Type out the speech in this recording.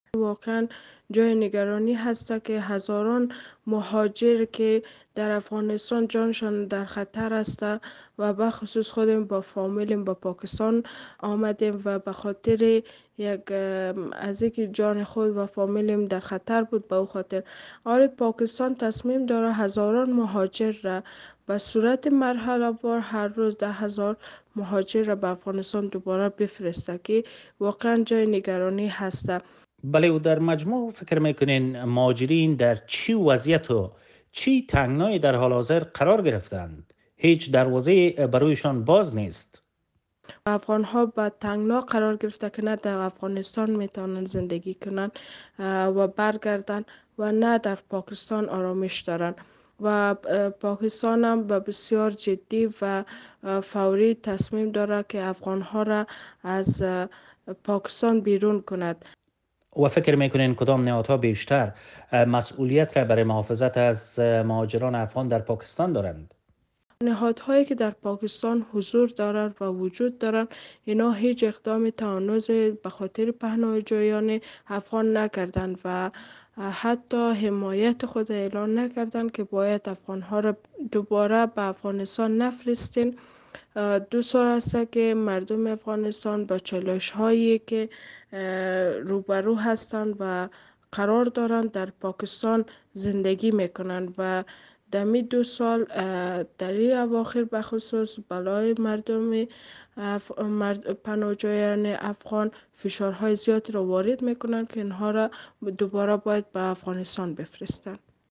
واقعا جای نگرانی هست که هزاران مهاجر که در افغانستان جانشان در خطر است و بخصوص خودم با فامیلیم با پاکستان آمدیم و به خاطر از اینکه جان خود و فامیلیم در خطر بود به او خاطر آره پاکستان تصمیم داره هزاران مهاجر را به صورت مرحله وار هر روز 10,000 مهاجر را به افغانستان دوباره بفرسته که واقعا جای نگرانی هست. بله، و در مجموع فکر میکنین مهاجرین در چی وضعیت و چی تنگنای در حال حاضر قرار گرفتند؟ هیچ دروازه برویشان باز نیست. افغان ها به تنگنا قرار گرفته که نه در افغانستان میتونن زندگی کنن و برگردن و نه در پاکستان آرامش دارن و پاکستان هم به بسیار جدی و فوری تصمیم داره که افغان ها را از پاکستان بیرون کند. و فکر میکنین کدام نهادها بیشتر مسئولیت را برای محافظت از مهاجران افغان در پاکستان دارند؟ نهادهایی که در پاکستان حضور دارند و وجود دارند اینا هیچ اقدام تحانز به خاطر پهنای جویان افغان نکردند و حتی حمایت خود اعلان نکردند که باید افغانها را دوباره به افغانستان نفرستین. 2 سال است که مردم افغانستان با چالش هایی که روبرو هستند و قرار دارند در پاکستان زندگی میکنند و در می 2 سال در این اواخر بخصوص بالای مردم پناهجویان افغان فشارهای زیادی را وارد میکنند که اینها را دوباره باید به افغانستان بفرستند.